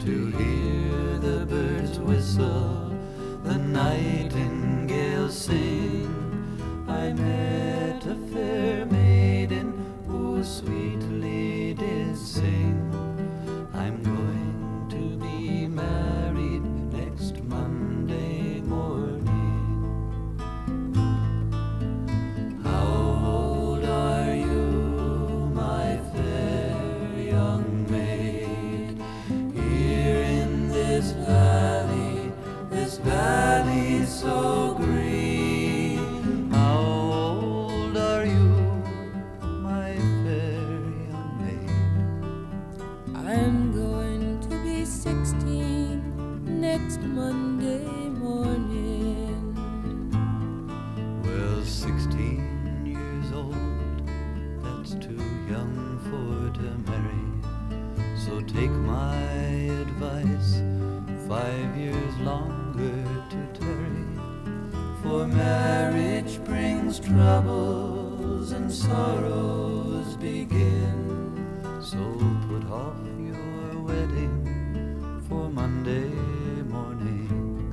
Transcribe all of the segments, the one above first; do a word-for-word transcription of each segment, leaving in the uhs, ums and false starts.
to hear the birds whistle, the nightingale sing. I met a fair maiden who sweetly did sing. I'm going to be married next Monday morning. How old are you, my fair young maid? Here in this valley, this valley so green. How old are you, my fair young maid? I'm going to be sixteen next Monday morning. Well, sixteen years old, that's too young for to marry. So take my advice, five years longer to tarry. For marriage brings troubles and sorrows begin. So put off your wedding for Monday morning.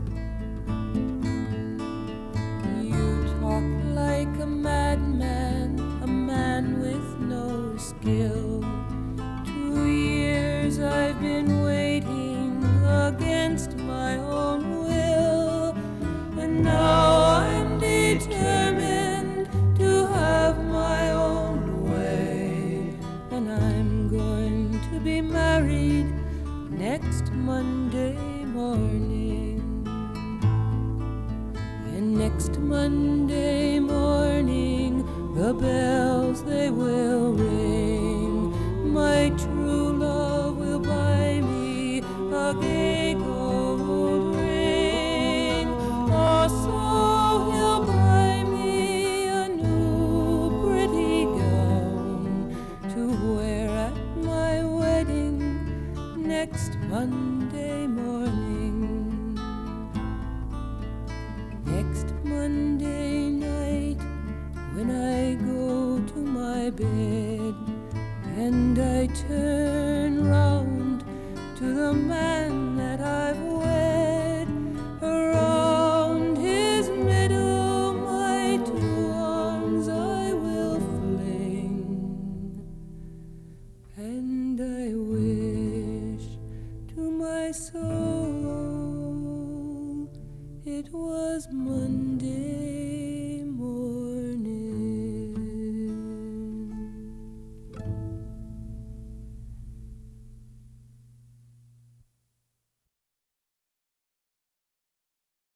You talk like a madman, a man with no skill. Two years I've been waiting against my own will, and now I'm determined to have my own way, and I'm going to be married next Monday morning. And next Monday morning the bells they will ring. My true love will buy me a gay gold ring. Also he'll buy me a new pretty gown to wear at my wedding next Monday morning. Next Monday night, when I go to my bed and I turn round to the man that I've wed, around his middle my two arms I will fling, and I wish to my soul it was Monday